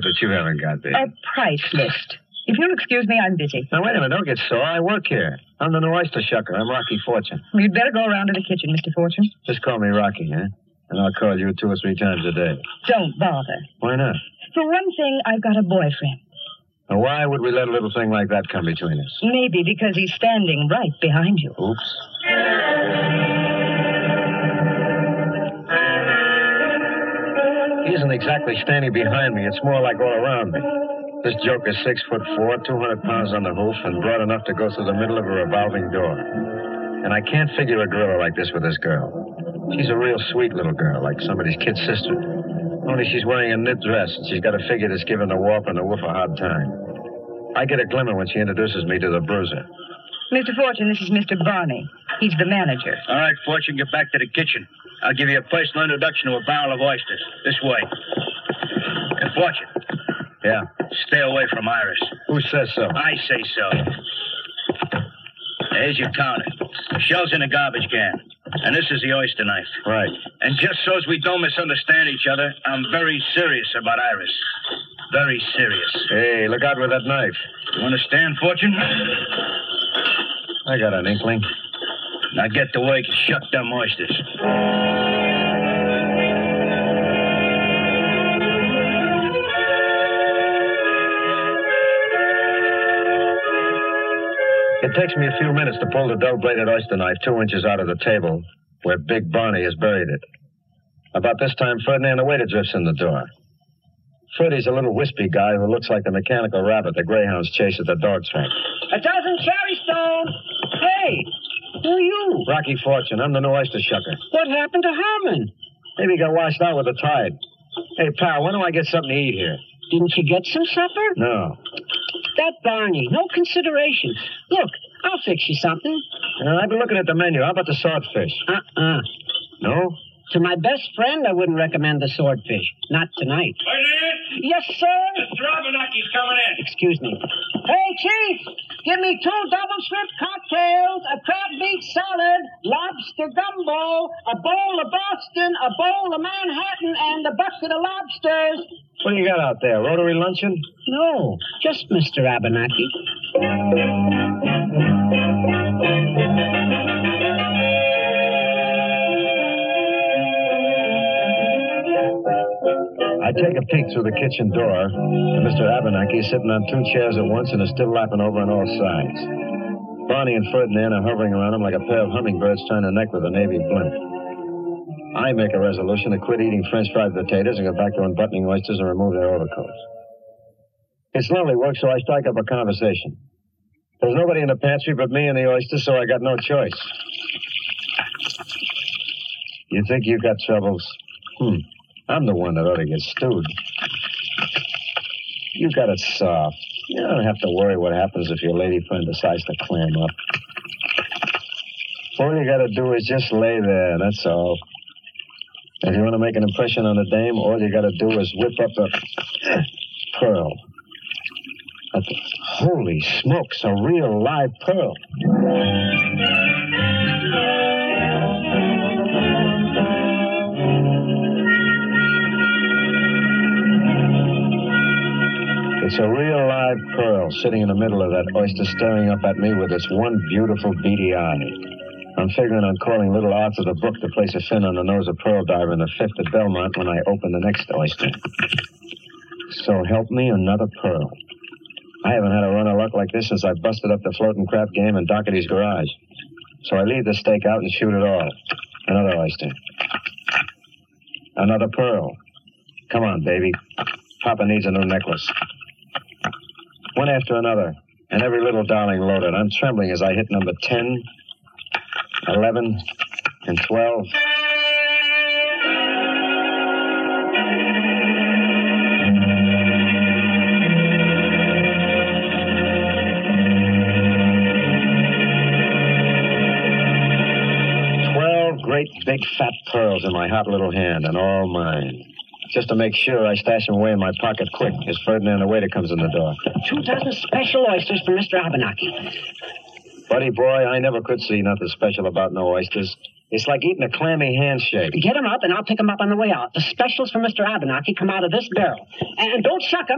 that you haven't got there? A price list. If you'll excuse me, I'm busy. Now, wait a minute. Don't get sore. I work here. I'm the new oyster shucker. I'm Rocky Fortune. You'd better go around to the kitchen, Mr. Fortune. Just call me Rocky, huh? And I'll call you 2 or 3 times a day. Don't bother. Why not? For one thing, I've got a boyfriend. Now, why would we let a little thing like that come between us? Maybe because he's standing right behind you. Oops. He isn't exactly standing behind me. It's more like all around me. This joker's 6'4", 200 pounds on the hoof, and broad enough to go through the middle of a revolving door. And I can't figure a gorilla like this with this girl. She's a real sweet little girl, like somebody's kid sister. Only she's wearing a knit dress, and she's got a figure that's giving the warp and the woof a hard time. I get a glimmer when she introduces me to the bruiser. Mr. Fortune, this is Mr. Barney. He's the manager. All right, Fortune, get back to the kitchen. I'll give you a personal introduction to a barrel of oysters. This way. And Fortune. Yeah? Stay away from Iris. Who says so? I say so. There's your counter. The shell's in a garbage can. And this is the oyster knife. Right. And just so as we don't misunderstand each other, I'm very serious about Iris. Very serious. Hey, look out with that knife. You understand, Fortune? I got an inkling. Now get to work and shuck them oysters. It takes me a few minutes to pull the dull-bladed oyster knife 2 inches out of the table where Big Barney has buried it. About this time, Ferdinand the waiter drifts in the door. Freddy's a little wispy guy who looks like the mechanical rabbit the greyhounds chase at the dog track. 1,000 cherry stones. Hey, who are you? Rocky Fortune. I'm the new oyster shucker. What happened to Herman? Maybe he got washed out with the tide. Hey, pal, when do I get something to eat here? Didn't you get some supper? No. That Barney, no consideration. Look, I'll fix you something. I've been looking at the menu. How about the swordfish? No? To my best friend, I wouldn't recommend the swordfish. Not tonight. Ferdinand? Yes, sir? Mr. Abernathy's coming in. Excuse me. Hey, Chief, give me 2 double shrimp cocktails, a crab meat salad, lobster gumbo, a bowl of Boston, a bowl of Manhattan, and a bucket of lobsters. What do you got out there? Rotary luncheon? No, just Mr. Abernathy. I take a peek through the kitchen door, and Mr. Abernathy is sitting on 2 chairs at once and is still lapping over on all sides. Barney and Ferdinand are hovering around him like a pair of hummingbirds trying to neck with a Navy blimp. I make a resolution to quit eating French fried potatoes and go back to unbuttoning oysters and remove their overcoats. It's lonely work, so I strike up a conversation. There's nobody in the pantry but me and the oysters, so I got no choice. You think you got troubles? I'm the one that ought to get stewed. You got it soft. You don't have to worry what happens if your lady friend decides to clam up. All you got to do is just lay there, that's all. If you want to make an impression on the dame, all you got to do is whip up a pearl. Holy smokes, a real live pearl. It's a real live pearl sitting in the middle of that oyster staring up at me with its one beautiful beady eye. I'm figuring on calling little Arthur the Brook to place a fin on the nose of Pearl Diver in the 5th at Belmont when I open the next oyster. So help me another pearl. I haven't had a run of luck like this since I busted up the floating crap game in Doherty's garage. So I leave the steak out and shoot it all. Another oyster. Another pearl. Come on, baby. Papa needs a new necklace. One after another, and every little darling loaded. I'm trembling as I hit number 10, 11, and 12. Great big fat pearls in my hot little hand, and all mine. Just to make sure, I stash them away in my pocket quick as Ferdinand the waiter comes in the door. 2 dozen special oysters for Mr. Abernathy. Buddy boy, I never could see nothing special about no oysters. It's like eating a clammy handshake. Get them up, and I'll pick them up on the way out. The specials for Mr. Abernathy come out of this barrel. And don't shuck 'em.